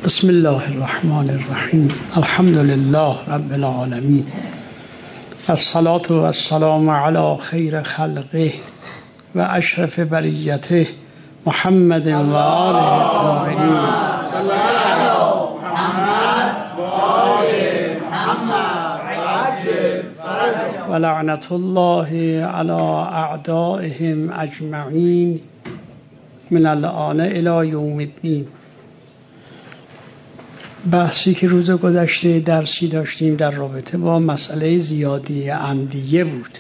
بسم الله الرحمن الرحیم. الحمد لله رب العالمین، الصلاة و السلام علی خیر خلقه و اشرف بریته محمد و آله الطاهرین. و لعنت الله علی اعدائهم اجمعین من الآن الی یوم الدین. بحثی که روز گذشته درسی داشتیم در رابطه با مسئله زیادی عمدیه بود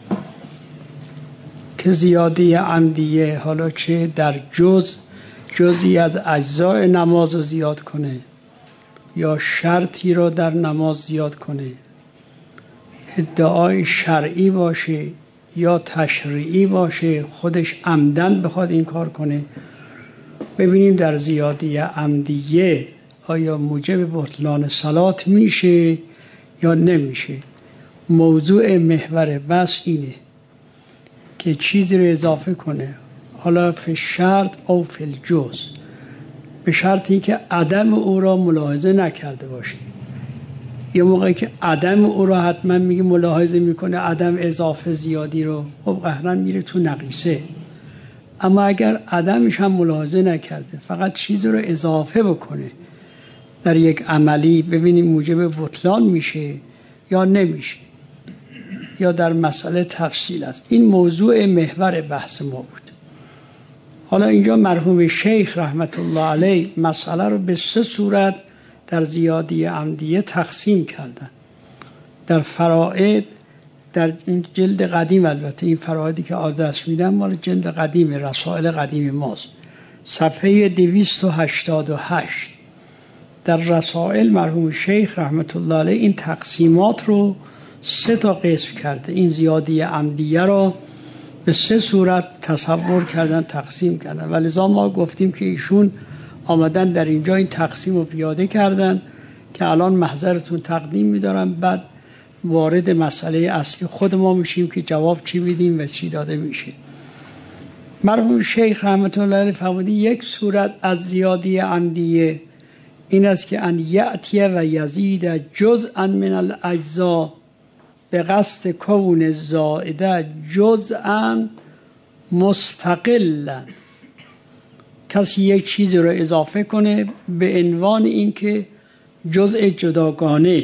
که زیادی عمدیه حالا چه در جزئی از اجزای نماز زیاد کنه یا شرطی را در نماز زیاد کنه، ادعای شرعی باشه یا تشریعی باشه، خودش عمدن بخواد این کار کنه، ببینیم در زیادی عمدیه آیا موجب بطلان صلات میشه یا نمیشه. موضوع محور بحث اینه که چیزی رو اضافه کنه، حالا فی شرط او فی الجز، به شرطی که عدم او را ملاحظه نکرده باشه. یه موقعی که عدم او را حتما میگه ملاحظه میکنه، عدم اضافه زیادی رو، خب قهرا میره تو نقیصه. اما اگر عدمش هم ملاحظه نکرده، فقط چیزی رو اضافه بکنه در یک عملی، ببینیم موجب بطلان میشه یا نمیشه، یا در مسئله تفصیل است. این موضوع محور بحث ما بود. حالا اینجا مرحوم شیخ رحمت الله علیه مسئله رو به 3 صورت در زیادی عمدیه تقسیم کردن. در فرائض، در این جلد قدیم، البته این فرائضی که آدرس میدم مال جلد قدیم رسائل قدیم ماست، صفحه 288. در رسائل مرحوم شیخ رحمت الله علیه این تقسیمات رو 3 تا قسم کرده. این زیادی عمدیه را به 3 صورت تصور کردن، تقسیم کردن، و لذا ما گفتیم که ایشون آمدن در اینجا این تقسیم رو پیاده کردن که الان محضرتون تقدیم می‌دارم، بعد وارد مسئله اصلی خود ما میشیم که جواب چی میدیم و چی داده میشه. مرحوم شیخ رحمت الله علیه فرمودن یک صورت از زیادی عمدیه این است که ان یأتی و یزید جزءا من الاجزاء به قصد کون زائده جزءا مستقلا. کسی یک چیزی رو اضافه کنه به عنوان این که جزء جداگانه،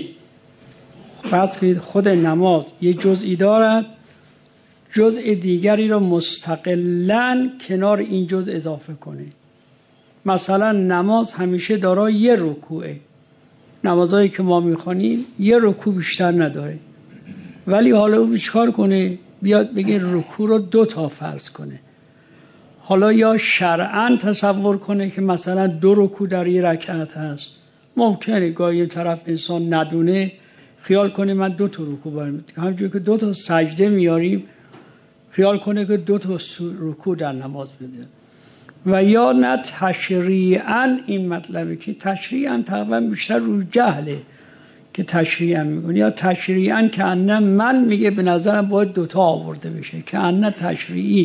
فرض کنید خود نماز یک جزئی دارد، جزء دیگری رو مستقلا کنار این جزء اضافه کنه. مثلا نماز همیشه دارای 1 رکوعه، نمازهایی که ما میخوانیم 1 رکوع بیشتر نداره، ولی حالا او چیکار کنه؟ بیاد بگه رکوع رو 2 تا فرض کنه. حالا یا شرعاً تصور کنه که مثلا 2 رکوع در 1 رکعت هست. ممکنه گاهی طرف انسان ندونه خیال کنه من 2 تا رکوع باید، همونجوری که 2 تا سجده میاریم خیال کنه که 2 تا رکوع در نماز بده. و یا نه تشریعاً این مطلبه که تشریعاً تقریبا بیشتر روی جهله که تشریعاً میگن، یا تشریعاً که انه من میگه به نظرم باید 2 تا آورده بشه که انه تشریعی.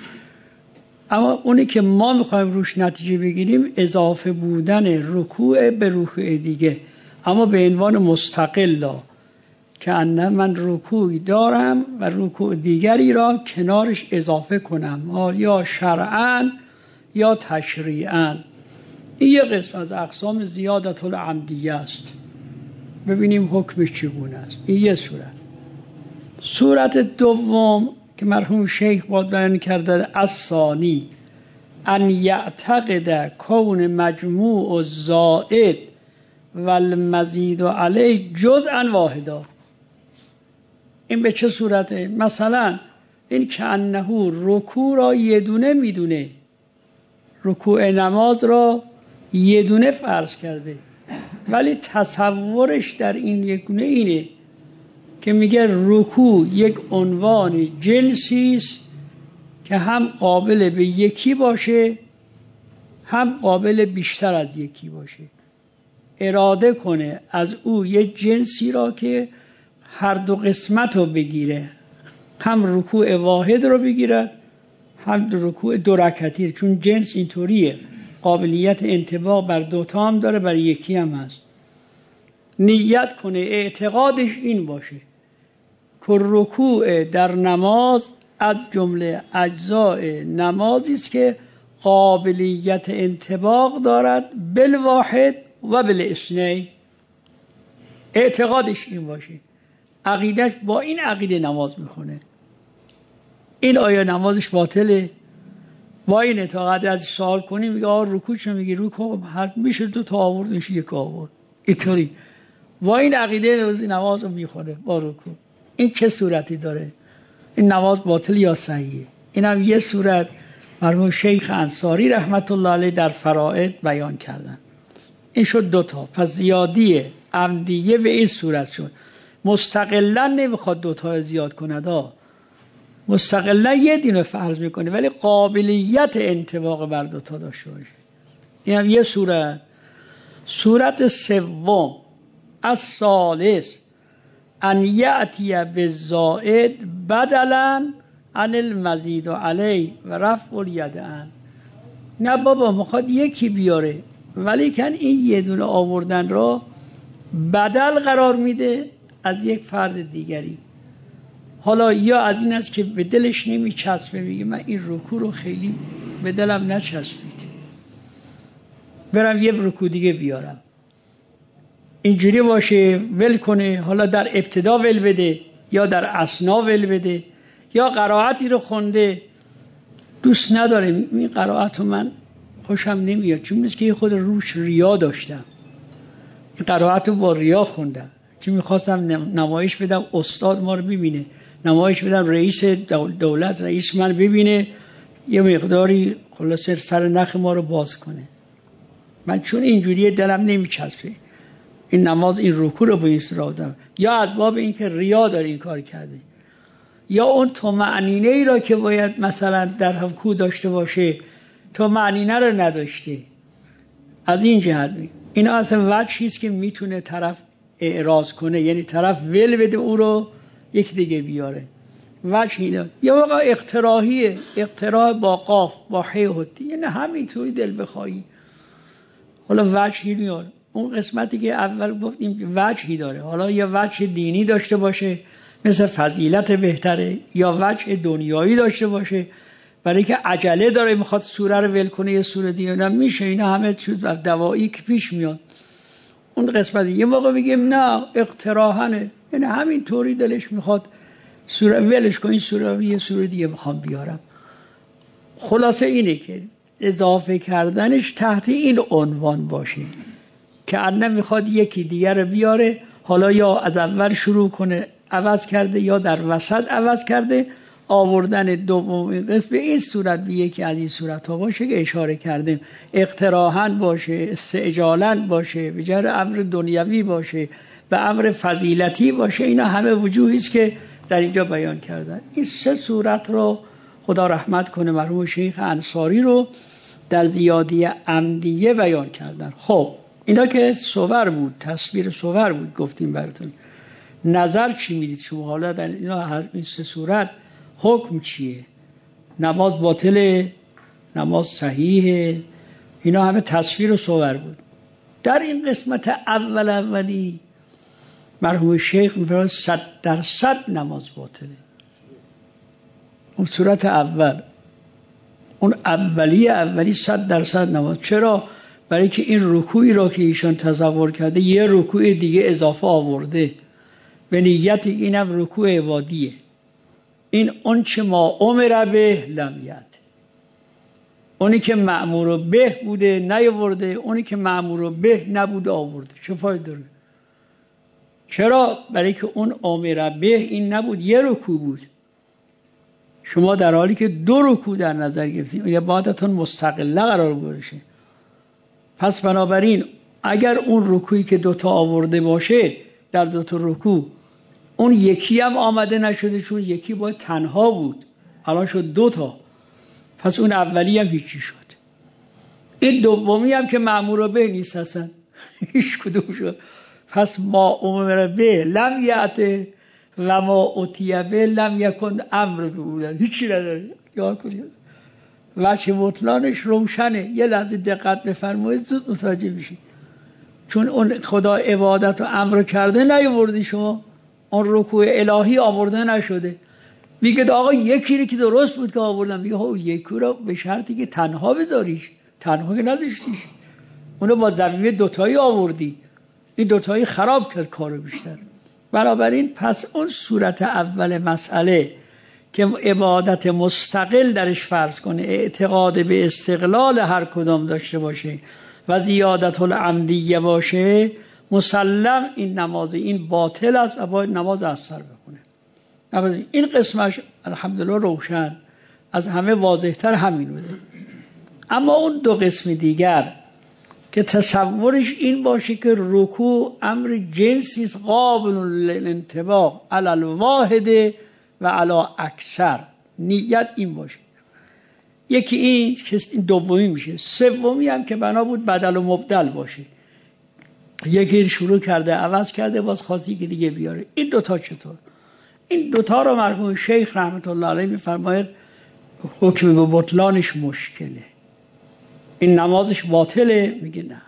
اما اونی که ما میخوایم روش نتیجه بگیریم اضافه بودن رکوع به رکوع دیگه، اما به عنوان مستقلا که انه من رکوعی دارم و رکوع دیگری را کنارش اضافه کنم، یا شرعاً یا تشریعاً. این یه قسم از اقسام زیادت العمدیه است. ببینیم حکمش چگونه است. این یه صورت. صورت دوم که مرحوم شیخ باید بیان کرده، الثانی ان یعتقد کون مجموع الزائد والمزید علیه جزءا واحدا. این به چه صورته؟ مثلا این که انه رکوع را 1 دونه میدونه، رکوع نماز را 1 دونه فرض کرده، ولی تصورش در این 1 دونه اینه که میگه رکوع یک عنوان جنسی است که هم قابل به 1 باشه هم قابل بیشتر از 1 باشه. اراده کنه از او یک جنسی را که هر 2 قسمت رو بگیره، هم رکوع واحد رو بگیرد هم رکوع 2 رکعتی، چون جنس اینطوریه قابلیت انطباق بر دوتا هم داره، بر یکی هم هست. نیت کنه، اعتقادش این باشه که رکوع در نماز از جمله اجزاء نمازی است که قابلیت انطباق دارد بالواحد و بالاثنین. اعتقادش این باشه، عقیدش با این عقیده نماز میخونه. این آیا نمازش باطله؟ با این اعتقاد از سوال کنی میگه رکوع چه میگی؟ رکوع میشه دو تا آورد، میشه یک آورد. اینطوری با این عقیده روزی نماز رو میخونه با رکوع. این چه صورتی داره؟ این نماز باطل یا صحیحه؟ این هم یه صورت مرحوم شیخ انصاری رحمت الله علیه در فرائض بیان کردن. این شد دوتا. پس زیادی عمدیه به این صورت شد. مستقلا نمیخواد دوتا زیاد کند، مستقلا یه دینو فرض میکنه ولی قابلیت انطباق بر دوتا داشته باشه. این هم یه صورت. صورت سوم الثالث ان یأتی بالزائد بدلا عن المزید علیه و رفع الیدین. نه بابا میخواد یکی بیاره ولی کن این یه دونه آوردن را بدل قرار میده از یک فرد دیگری. حالا یا از این است که به دلش نمیچسبه، میگه من این رکوع رو خیلی به دلم نچسبید، برم یه رکوع دیگه بیارم. اینجوری باشه ول کنه، حالا در ابتدا ول بده یا در اثنا ول بده، یا قرائتی رو خونده دوست نداره، این قرائت رو من خوشم نمیاد چون میگه که خود روش ریا داشتم، این قرائت رو با ریا خوندم چون میخواستم نمایش بدم استاد ما رو ببینه، نمایش بدم رئیس دولت رئیس من ببینه، یه مقداری خلاصه سر نخ ما رو باز کنه. من چون اینجوری دلم نمیچسبه این نماز این رکوع رو به این صورت دادم، یا از باب این که ریا داره این کار کرده، یا اون طمأنینه ای را که باید مثلا در رکوع داشته باشه طمأنینه رو نداشته. از این جهت اینا اصلا وجهی است که میتونه طرف اعراض کنه، یعنی طرف ول بده او رو یک دیگه بیاره. وجه اینا یا واقعا اقتراحیه، اقتراح با قاف با حی حتی، یعنی همینطوری دل بخوایی. حالا وجهی نیاره. اون قسمتی که اول گفتیم وجهی داره، حالا یا وجه دینی داشته باشه مثل فضیلت بهتره، یا وجه دنیایی داشته باشه برای که عجله داره میخواد سوره رو ول کنه یه سوره دیگه نمیشه. اینا همه چیز دوایی که پیش میاد. اون قسمتی یه موقع میگیم نه اقتراحنه، یعنی همین طوری دلش میخواد سوره ولش کنی، سوره رو یه سوره دیگه میخوام بیارم. خلاصه اینه که اضافه کردنش تحت این عنوان باشه که انه میخواد یکی دیگر رو بیاره، حالا یا از اول شروع کنه عوض کرده یا در وسط عوض کرده، آوردن دوم قسم به این صورت به یکی از این صورت ها باشه که اشاره کردیم، اقتراحاً باشه، استعجالاً باشه، به جهت امر دنیوی باشه، به امر فضیلتی باشه. اینا همه وجوهی است که در اینجا بیان کردن. این سه صورت رو خدا رحمت کنه مرحوم شیخ انصاری رو در زیادی عمدیه بیان کردن. خب اینا که صور بود، تصویر صور بود گفتیم براتون. نظر چی میدید شما حالا در اینا هر این سه صورت حکم چیه؟ نماز باطله، نماز صحیحه؟ اینا همه تصویر و صور بود. در این قسمت اولی مرحوم شیخ میفرماید 100% نماز باطله. اون صورت اول، اون اولی 100% نماز. چرا؟ برای که این رکوعی را که ایشان تصور کرده یه رکوع دیگه اضافه آورده به نیت اینم رکوع عبادیه. این اون چه ما امر به لم یأت، اونی که مأمور به بوده نیاورده، اونی که مأمور به نبوده آورده. چه فایده داره؟ چرا؟ برای که اون امر به این نبود، یه رکوع بود. شما در حالی که دو رکوع در نظر گرفتید یا بعدتون مستقله قرار بشه. پس بنابراین اگر اون رکوعی که دوتا آورده باشه در دوتا رکوع اون یکی هم آمده نشده، چون یکی باید تنها بود الان شد دوتا، پس اون اولی هم هیچی شد. این دومی هم که مأمور به نیست اصلا هیچ کدوم شد. پس ما امر به لم یأت و ما اتی به لم یکن امر به بودن، هیچی نداره. یا کنید وجه بطلانش روشنه. یه لحظه دقت بفرمایید زود متوجه میشید. چون اون خدا عبادت و امر کرده نیاوردی شما، اون رکوع الهی آورده نشده. میگه آقا یکی رو که درست بود که آوردم، میگه ها یکی رو به شرطی که تنها بذاریش، تنها که نذاشتیش، اونو با ضمیمه دوتایی آوردی، این دوتایی خراب کرد کارو بیشتر. بنابراین پس اون صورت اول مسئله که عبادت مستقل درش فرض کنه، اعتقاد به استقلال هر کدام داشته باشه و زیادت العمدیه باشه، مسلم این نماز این باطل است و باید نماز اثر بکنه. این قسمش الحمدلله روشن، از همه واضحتر همین بوده. اما اون دو قسم دیگر که تصورش این باشه که رکوع امر جنسی است قابل للانطباق علی الواحد و علی اکثر، نیت این باشه. یکی این که این دومی میشه. سومی هم که بنا بود بدل و مبدل باشه، یکی شروع کرده عوض کرده باز خاصی که دیگه بیاره. این دوتا چطور؟ این دوتا رو مرحوم شیخ رحمت الله علیه میفرماید حکم به بطلانش مشکله. این نمازش باطله؟ میگه نه،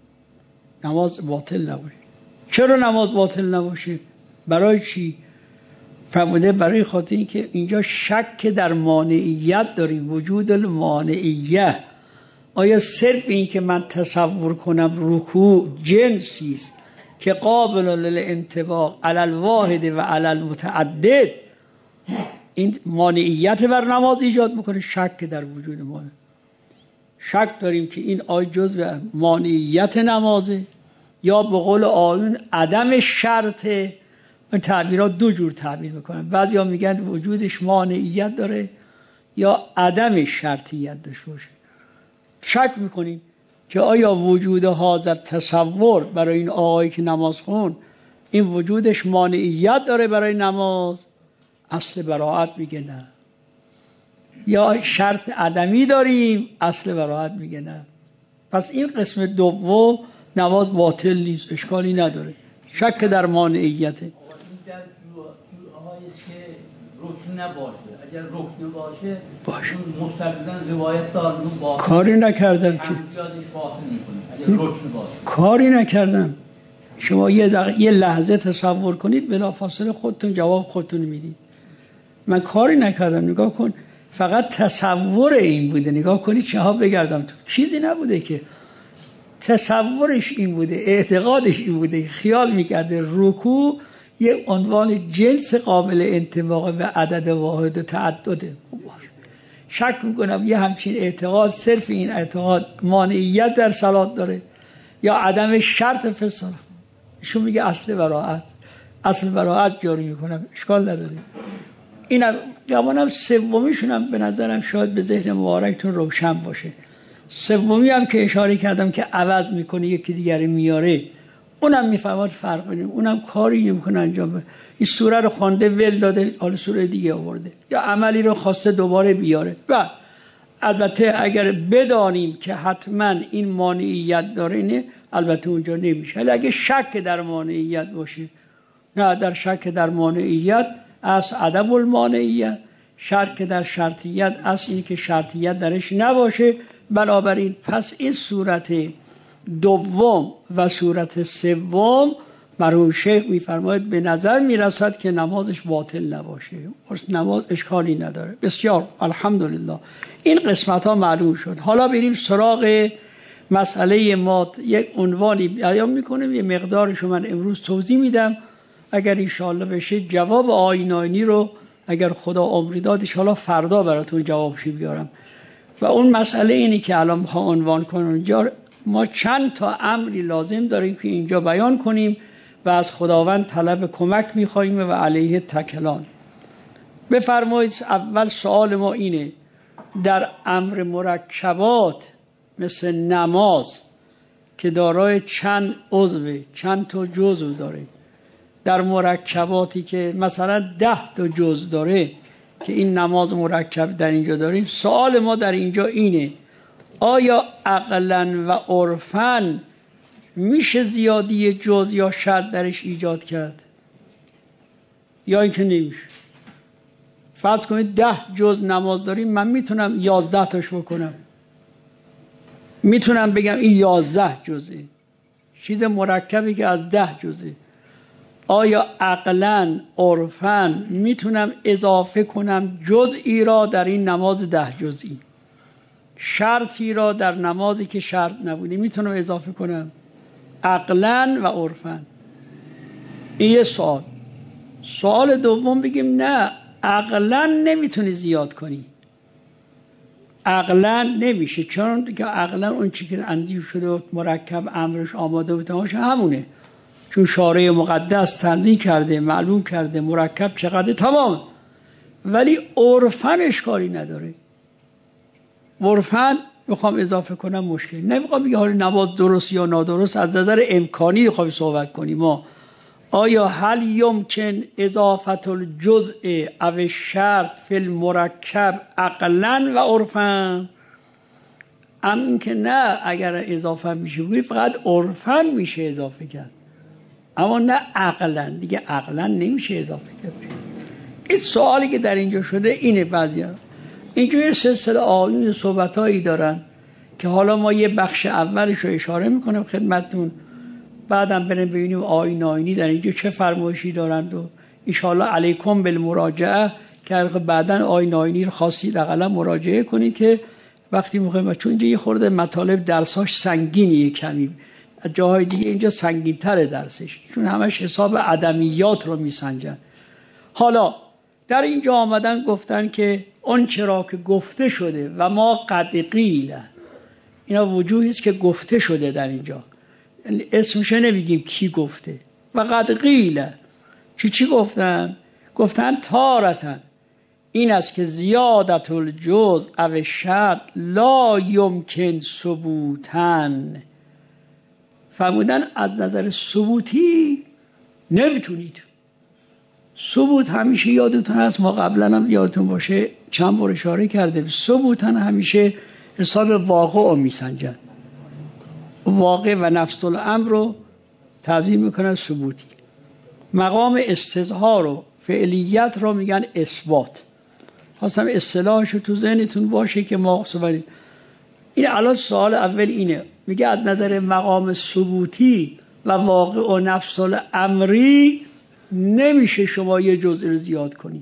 نماز باطل نباشه. چرا نماز باطل نباشه؟ برای چی؟ فرموده برای خاطر این که اینجا شک در مانعیت داریم، وجود المانعیه. آیا صرف این که من تصور کنم رکوع جنسی است که قابل للانطباق علی الواحد و علی المتعدد، این مانعیت بر نماز ایجاد میکنه؟ شک در وجود مانع. شک داریم که این آیه جزء مانعیت نمازه یا به قول آیون عدم شرطه. این تعبیرات دو جور تعبیر میکنن، بعضی ها میگن وجودش مانعیت داره یا عدم شرطیت داشته باشه. شک میکنیم که آیا وجود حاضر تصور برای این آقایی که نماز خون این وجودش مانعیت داره برای نماز؟ اصل براءت میگه نه. یا شرط عدمی داریم؟ اصل براءت میگه نه. پس این قسم دوم نماز باطل نیست، اشکالی نداره، شک در مانعیته. در جوهاییست که رکن نباشه، اگر رکن باشه مستقیما روایت دار باطل. کاری نکردم که اگر رکن باشه کاری نکردم. شما یه لحظه تصور کنید بلافاصله خودتون جواب خودتون میدید. من کاری نکردم، نگاه کن، فقط تصور این بوده. نگاه کنید چه ها بگردم تو چیزی نبوده که تصورش این بوده، اعتقادش این بوده، خیال میکرده رکوع یک عنوان جنس قابل انطباق به عدد واحد و تعدده. شک میکنم یه همچین اعتقاد، صرف این اعتقاد مانعیت در صلات داره یا عدم شرط فی الصلاه. ایشون میگه اصل براءت جاری میکنم، اشکال نداره. اینم گمانم سومیشون هم به نظرم شاید به ذهن مبارکتون روشن باشه. سومی هم که اشاره کردم که عوض میکنه یکی دیگری میاره، اونم میفهمد فرق بینه، اونم کاری نمیکنه انجام بده. این سوره رو خوانده ول داده، حالا سوره دیگه آورده، یا عملی رو خواسته دوباره بیاره. و البته اگر بدانیم که حتما این مانعیت داره، نه البته اونجا نمیشه. ولی اگه شک در مانعیت باشه، نه در شک در مانعیت از عدم المانعیت، شک در شرطیت از این که شرطیت درش نباشه. بنابراین پس این صورت دوم و صورت سوم مرحوم شیخ میفرماید به نظر میرسد که نمازش باطل نباشه، نماز اشکالی نداره. بسیار الحمدلله این قسمت ها معلوم شد. حالا بریم سراغ مسئله ما. یک عنوانی بیان میکنم، یه مقدارشو من امروز توضیح میدم، اگر انشاءالله بشه جواب آینانی رو اگر خدا عمری داد انشاءالله فردا براتون جوابشو بیارم. و اون مسئله اینی که الان میخوام عنوان کنم، اینجا ما چند تا امری لازم داریم که اینجا بیان کنیم و از خداوند طلب کمک میخواییم و علیه تکلان. بفرمایید اول سوال ما اینه، در امر مرکبات مثل نماز که دارای چند عضو، چند تا جزء داره، در مرکباتی که مثلا 10 تا جزء داره که این نماز مرکب در اینجا داریم، سوال ما در اینجا اینه آیا عقلاً و عرفاً میشه زیادی جزء یا شرط درش ایجاد کرد یا اینکه نمیشه؟ فرض کنید 10 جز نماز داریم، من میتونم 11 تاش بکنم، میتونم بگم این 11 جزه، چیز مرکبی که از 10 جزه. آیا عقلاً عرفاً میتونم اضافه کنم جزئی را در این نماز 10 جزئی، شرطی را در نمازی که شرط نبوده میتونم اضافه کنم عقلاً و عرفاً؟ این یه سوال. سوال دوم بگیم نه، عقلاً نمیتونی زیاد کنی، عقلاً نمیشه، چون که عقلاً اون چی که اندیش شده و مرکب امرش آماده بود همونه، چون شارع مقدس تنظیم کرده، معلوم کرده مرکب چقدر تمام. ولی عرفاً اشکالی نداره، عرفاً بخوام اضافه کنم مشکل نمیخوام بگه حالا نماز درست یا نادرست، از نظر امکانی بخوام صحبت کنیم ما. آیا هل یمکن اضافت الجزء او الشرط فی المرکب عقلاً و عرفاً؟ این که نه، اگر اضافه میشه بگید فقط عرفاً میشه اضافه کرد، اما نه عقلاً، دیگه عقلاً نمیشه اضافه کرد. این سوالی که در اینجا شده اینه. بعضیا اینجا یه سلسله آیون صحبتایی دارن که حالا ما یه بخش اولش رو اشاره میکنم خدمتتون، بعدم بریم ببینیم آیین آیینی در اینجا چه فرمایشی دارند و انشاءالله علیکم بالمراجعه که بعداً آیین آیینی رو خواستید اقلا مراجعه کنید که وقتی میخوایم، چون اینجا یه خورده مطالب درساش سنگینیه، کمی جاهای دیگه اینجا سنگین‌تره درسش، چون همش حساب عدمیات رو میسنجن. حالا در اینجا آمدن گفتن که اون چرا که گفته شده و ما قد قیل، اینا وجوهی است که گفته شده در اینجا، اسمش نمیگیم کی گفته. و قد قیل چی گفتن؟ گفتن تارتن این است که زیادت الجزء او شرط لا یمکن ثبوتن، فرمودن از نظر ثبوتی نمیتونید. ثبوت همیشه یادتون هست، ما قبلا هم یادتون باشه چند بار اشاره کردیم، ثبوتن همیشه حساب واقع رو میسنجن، واقع و نفس الامر رو تبدیل میکنن ثبوتی. مقام استظهار و فعلیت رو میگن اثبات. خواستم اصطلاحش رو تو ذهنتون باشه که ما صحبت. این الان سوال اول اینه، میگه از نظر مقام ثبوتی و واقع و نفس الامری نمیشه شما یه جزء رو زیاد کنی،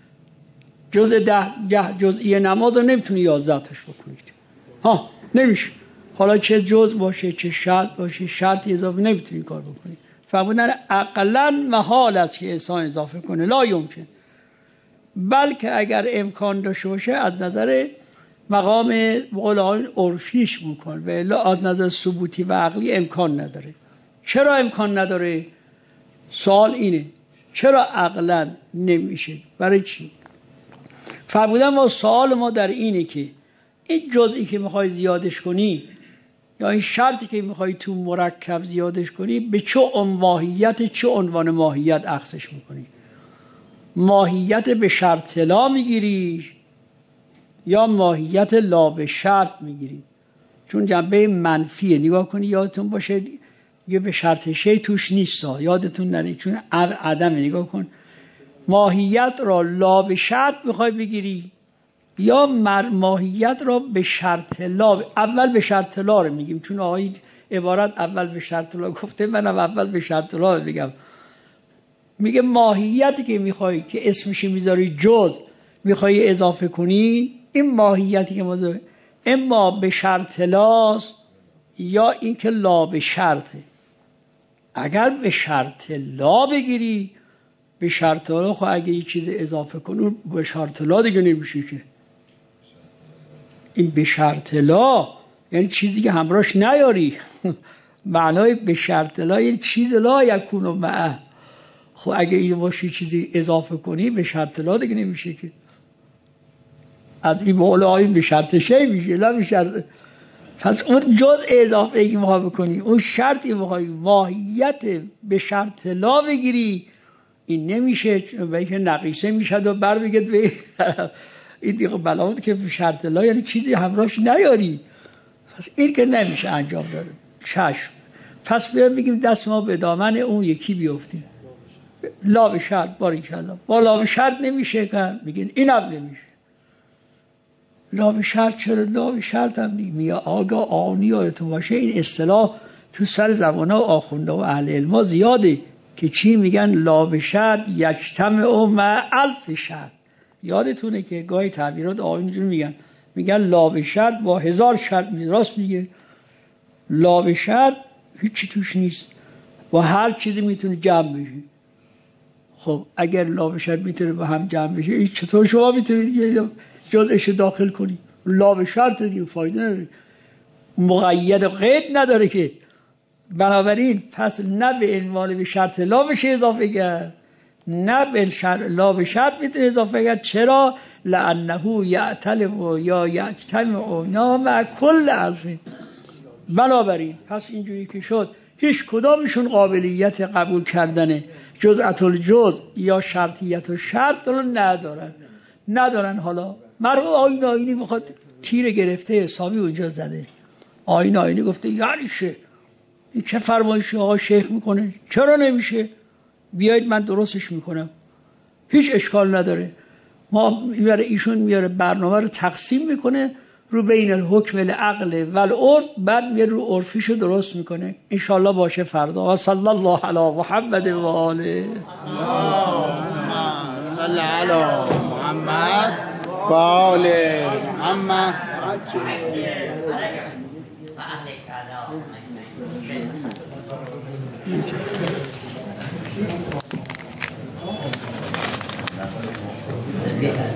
جزء 10 جزئی نماز رو نمیتونی 11 تاش بکنید، نمیشه. حالا چه جزء باشه چه شرط باشه، شرطی اضافه نمیتونی کار بکنی. فرمودن عقلاً محال است که انسان اضافه کنه، لا یمکن. بلکه اگر امکان داشته باشه از نظر مقام قول عرفیش میکنه، و الا از نظر ثبوتی و عقلی امکان نداره. چرا امکان نداره؟ سوال اینه چرا عقلاً نمیشه؟ برای چی؟ فرمودن ما سوال ما در اینه که این جزئی که میخوای زیادش کنی یا این شرطی که میخوای تو مرکب زیادش کنی به چه ماهیت، چه عنوان ماهیت اخذش میکنی؟ ماهیت به شرط لا میگیری یا ماهیت لا به شرط میگیری؟ چون جنبه منفیه. نگاه کنی یادتون باشه یه به شرط شی توش نیست، یادتون نره، چون عدم. نگاه کن ماهیت را لا به شرط میخوای بگیری یا ماهیت را به شرط لا. اول به شرط لا رو میگیم چون آقای عبارت اول به شرط لا گفته، منم اول به شرط لا میگم. میگه ماهیتی که میخوای که اسمش میذاری جز میخوای اضافه کنی، این ماهیتی که ما داریم اما به شرط لاست یا این که لا به شرطه. اگر به شرط لا بگیری، به شرط لا خب اگه یه چیز اضافه کنی به شرط لا دیگه نمیشه که. این به شرط لا یعنی چیزی که همراهش نیاری. معنای به شرط لا یعنی چیز لا یکون معه. خب اگه این باشی چیزی اضافه کنی به شرط لا دیگه نمیشه که. از این مولایی به شرط شی میشه، لا به شرط. پس اون جز اضافه ای که میخوای بکنی، اون شرطی میخوای ماهیت به شرط لا بگیری، این نمیشه. برای که نقیصه میشد و بر بگید به این دیگه بلامت که به شرط لا یعنی چیزی همراهش نیاری. پس این که نمیشه انجام داده. چشم. پس بگیم دست ما به دامن اون یکی بیفتیم. لا به شرط باریکلا. با لا به شرط نمیشه که میگن اینم نمیشه. لا به شرط چرا؟ لا به شرط هم میگه آگاه آنی یادتون باشه این اصطلاح تو سر زبان‌ها و آخونده و اهل علما زیاده که چی میگن لا به شرط یجتمع مع الف شرط. یادتونه که گاهی تعبیرات آنجور میگن لا به شرط با 1000 شرط. راست میگه. لا به شرط هیچی توش نیست، با هر چیزی میتونه جمع بشه. خب اگر لا به شرط میتونه با هم جمع بشه، چطور شما میتونید جزءش داخل کنی؟ لا به شرط دیگه فایده نداره، مقید و قید نداره که. بنابراین پس نه به عنوان به شرط لا بشه اضافه کرد، نه به شرط لا به شرط میتونه اضافه کرد. چرا؟ لانه یعتلف یا یجتمع مع کل الف. بنابراین پس اینجوری که شد هیچ کدامشون قابلیت قبول کردن جزء الجزء یا شرطیت و شرط رو ندارن. حالا مرحوم آیینی میخواد تیر گرفته حسابی اونجا زده. آیینی گفته یعنی این چه فرمایشی آقا شیخ میکنه؟ چرا نمیشه؟ بیایید من درستش میکنم، هیچ اشکال نداره. ایشون میاره برنامه رو تقسیم میکنه رو بین الحکم العقل و العرف، بعد میاره رو عرفیشو درست میکنه. انشالله باشه فردا. و صلی الله علی محمد و آله. اللهم صل علی محمد و آل محمد. Yeah.